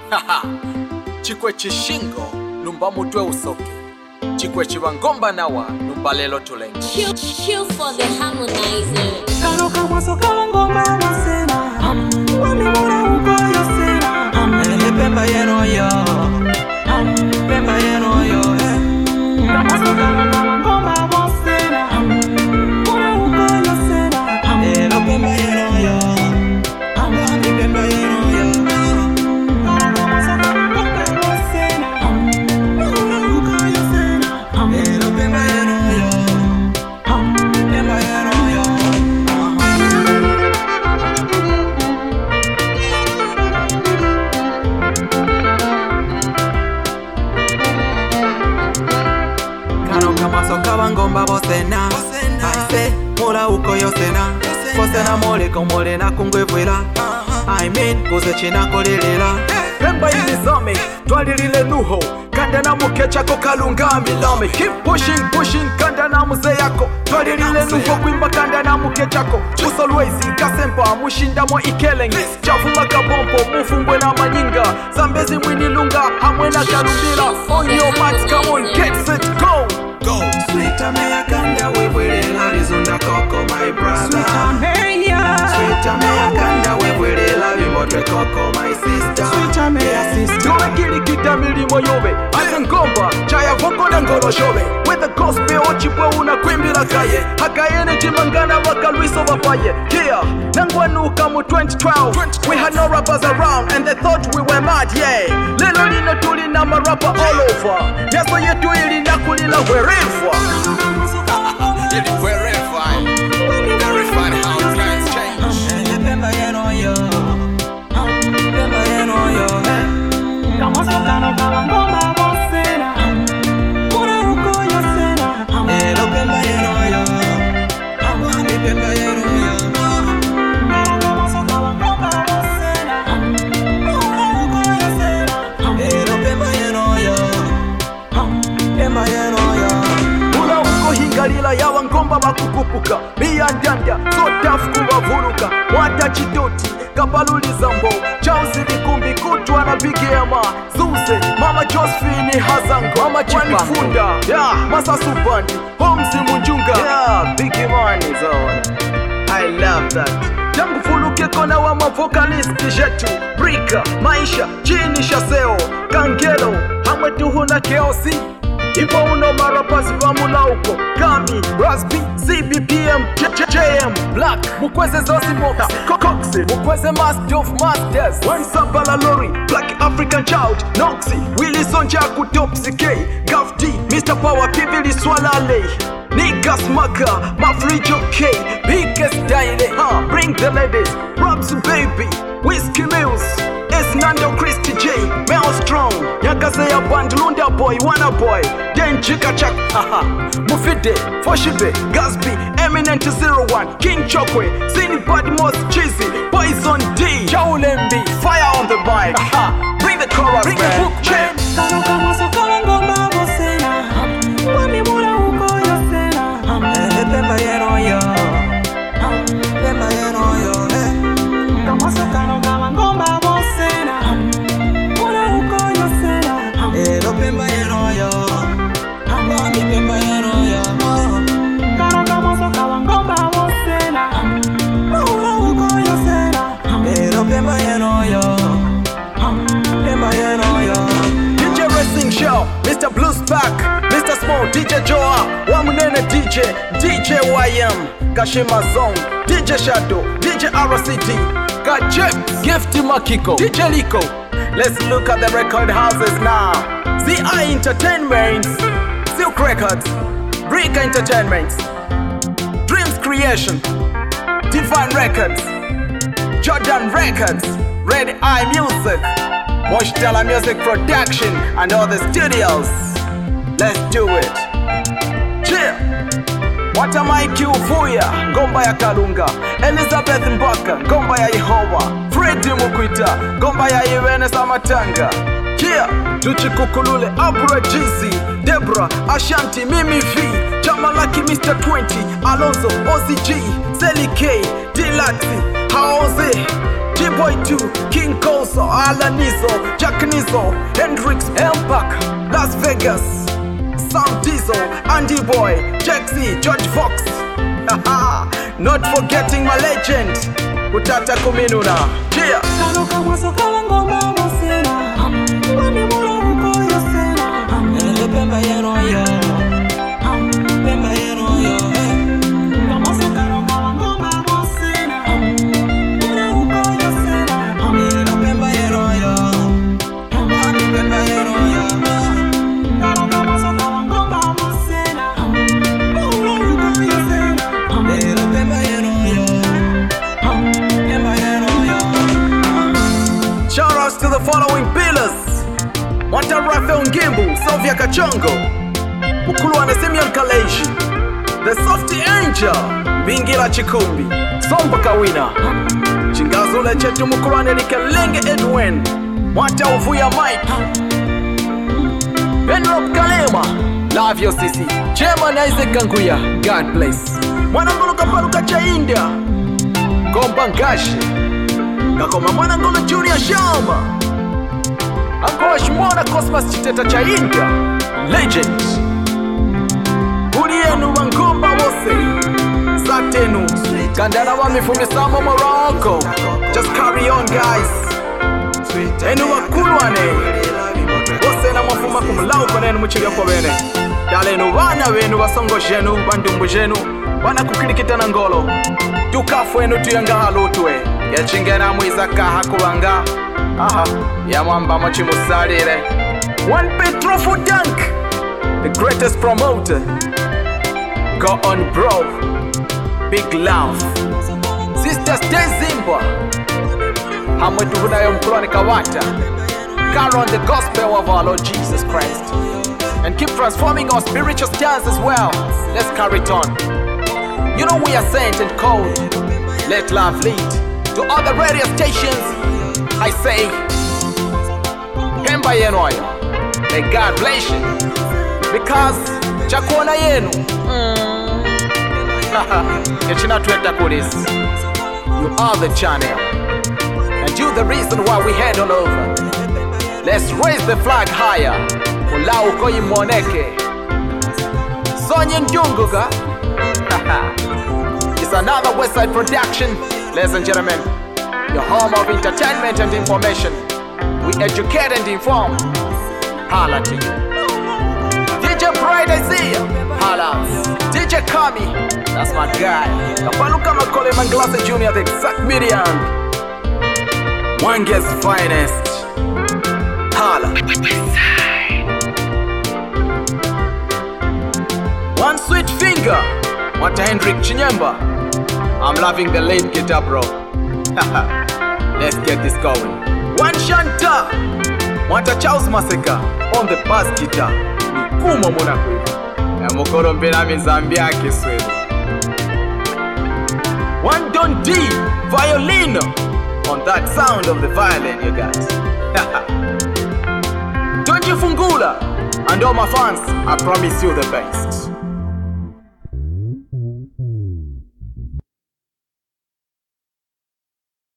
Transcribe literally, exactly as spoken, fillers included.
Haha. Chikwe chishingo numba mutwe usoke. Chikwe chibangomba nawa numba lelo tulenge. Kill, kill for the harmonizer. Kano kama soka ngoma wasena. Wami mura uko yosena. Ele pemba yeno yo. Pemba yeno yo. Kama soka ngoma wasena. Mura uko yosena. Ele pemba yeno yo. Wami pemba yeno yo. Kama soka ngoma wasena. Mura uko yosena. Ele pemba yeno yo. Pemba yeno yo. Soka bangomba bosena Aise, mula uko yosena Bosena mole komole na kungwevwela I mean, kuze china kolilila Pemba ilizame, twalilile nuho. Kanda na muke chako kalunga milame. Keep pushing, pushing, kanda na muze yako. Twalilile nuho kwimba kanda na muke chako. Usolwezi, kasempa, mushinda mwa ikeleng. Chafu makabompo, mufumbwe na manyinga. Zambezi mwini lunga, hamwe na kalumbila. On your marks, come on, get set, go! Go! Sweet ameya kanda webwelela Rizunda koko my brother Sweet ameya Sweet ameya kanda webwelela Vimotwe koko my sister Sweet ameya sister Jowe kili kita milimo yobe Ase ngomba, chaya voko na ngoro shobe With the gospel ochipwe una kwimbila kaye Hakayene chimangana waka luiso wapaye Here, nangwanuka mu twenty twelve We had no rappers around and they thought we were mad, yeah Lelo lino tuli na marapper all over Nyaso yetu ili nakulila wherever Ili wherever Very fun how plans change Pemba yeno yo Pemba yeno yo Kama soka no kama ngomba bosena Mura uko yosena Elo pemba yeno yo Wami pemba yeno yo Kama soka ngomba bosena Mura uko yosena Elo pemba yeno yo Pemba yeno yo Mula uko hingalila ya wangomba bakukupuka Mia ndanda, so tough kubavuruka Mwata chidoti, kapaluli zambo Chauzi likumbi kutwa na bigema Zuze, mama Josephine Hazango Mama Chipafunda, yeah, Masa Subandi Homsi Munjunga, yeah, Biggie Money zone I love that Tangu fuluke kona wa mavokalisti jetu Brika, maisha, chini shaseo Kangelo, hamwe tuhuna keosi Ipo uno marapazi wa mula uko Kami, Raspi, C B P M, J M, Black Mukweze Zosi Mox, Coxy Mukweze Master of Masters One Sabala Lori, Black African Child Noxy, Willy Sonja Kutopsi K Gav D, Mister Power, Kivili Swalale Niggas Maka, Mafrijo K Biggest Daily, huh, bring the ladies Robs Baby, Whiskey Mills S Nando Christy J, Mel Strong Nyakaze ya band Lunda Boy, Wana Boy Denjika Chak, haha Mufide, Foshibe, Gatsby Eminent zero one, King Chokwe Zini Badmos, Cheesy, Poison D Jaulembi, fire on the mic, haha Bring the chorus, bring man. the book, man Kano kama soka ngomba bosena Wami mura uko yosena Ele pemba yeno yo Pemba yeno yo Kama soka ngomba ngomba bosena Mura uko yosena Ele pemba yeno yo Wami pemba yeno yo Kano kama soka ngomba bosena Mura uko yosena Ele pemba yeno yo Pemba yeno yo D J Racing Show, Mister Blues Pack, Mister Small, D J Joa, Wamunene D J, D J Y M, Kashima Zone, D J Shadow, D J R C D, Kajep, Gifty Makiko, D J Liko. Let's look at the record houses now. Z I Entertainment, Silk Records, Brick Entertainment, Dreams Creation, Divine Records, Jordan Records, Red Eye Music, Moshtala Music Production, and all the studios. Let's do it. Chill. Watamaiki Uvuya, ngomba ya Kalunga. Elizabeth Mbaka, ngomba ya Yehova. Freddy Mukwita, ngomba ya Irene Samatanga. Yeah, Tuchikukulule, Abra Jizi, Debra, Ashanti, Mimi V, Jamalaki, Mister twenty, Alonzo, O C G, Sally K, D-Laxi, Haoze, D-Boy two, King Koso, Alan Nizo, Jack Nizo, Hendrix, Elmpac, Las Vegas, Sam Diesel, Andy Boy, Jaxi, George Fox. Haha, not forgetting my legend, Kutata Kuminuna. Yeah. Kano kama soka ngoma mosena, wami mura uko yosena. Pemba yero yo, Pemba yero yo. Kama soka ngoma mosena, mura uko yosena. Pemba yero yo, Pemba yero yo. Kano kama soka ngoma mosena, mura uko yosena. Pemba yero yo, Pemba yero yo. Shout outs to the following pillars: Mwanta Rafael Ngimbu, Sofia Kachongo, Mukuluwane Simeon Kaleji, The Softy Angel, Bingila Chikumbi, Somba Kawina, Chingazule Chetu Mukuluwane Likelenge Edwin, Mwanta Uvuya Mike, Benrop Kalema, Love Your Sisi, Chairman Isaac Ganguya, God bless. Mwanangolo Kapaluka cha India, Komba Ngashi, Kakoma Mwanangolo Junior Shama, Angoa Shimona Cosmas Chiteta cha India, Legend. Ulienu Wangomba Wose, Satenu, Kandana Wami Fumisamo Morocco. Just carry on, guys. Enu Wakulwane, Wose na Mwafuma Kumulau Konenu Muchiga kwa wene. Dalenu wana wenu wasongo jenu, bandumbu jenu, wana kukirikita na ngolo. Tukafu enu tuyanga halutwe, ya chingena mwiza kaha kuwanga. Aha, ya mwamba mochi musalire. One Petro for Dunk, the greatest promoter. Go on bro, big love. Sister stay Zimbabwe. Hamwe tuhunayo mkuloni kawata. Carry on the gospel of our Lord Jesus Christ, and keep transforming our spiritual stance as well. Let's carry it on. You know we are sent and called. Let love lead. To other radio stations, I say, Pemba yenu ayo, may God bless you, because chakuona yenu Yachina tweta kulis. You are the channel, and you the reason why we head all over. Let's raise the flag higher. Ulau koi moneke Sonyen Junguga. It's another Westside production, ladies and gentlemen. Your home of entertainment and information. We educate and inform. Holla to you. D J Pride I see ya. Holla. D J Kami, that's my guy. Kapaluka Makole Manglasa Junior, the exact medium. Wange's finest. Holla. One sweet finger. Mwata Hendrik Chinyemba. I'm loving the late guitar, bro. Let's get this going. One Shanta, Mwata Charles Maseka on the bass guitar. Mikumo muna kuiva ya mokoro mpena mizambia kiswele. One Don D, violin on that sound of the violin, you guys. Don't you Fungula, and all my fans, I promise you the best.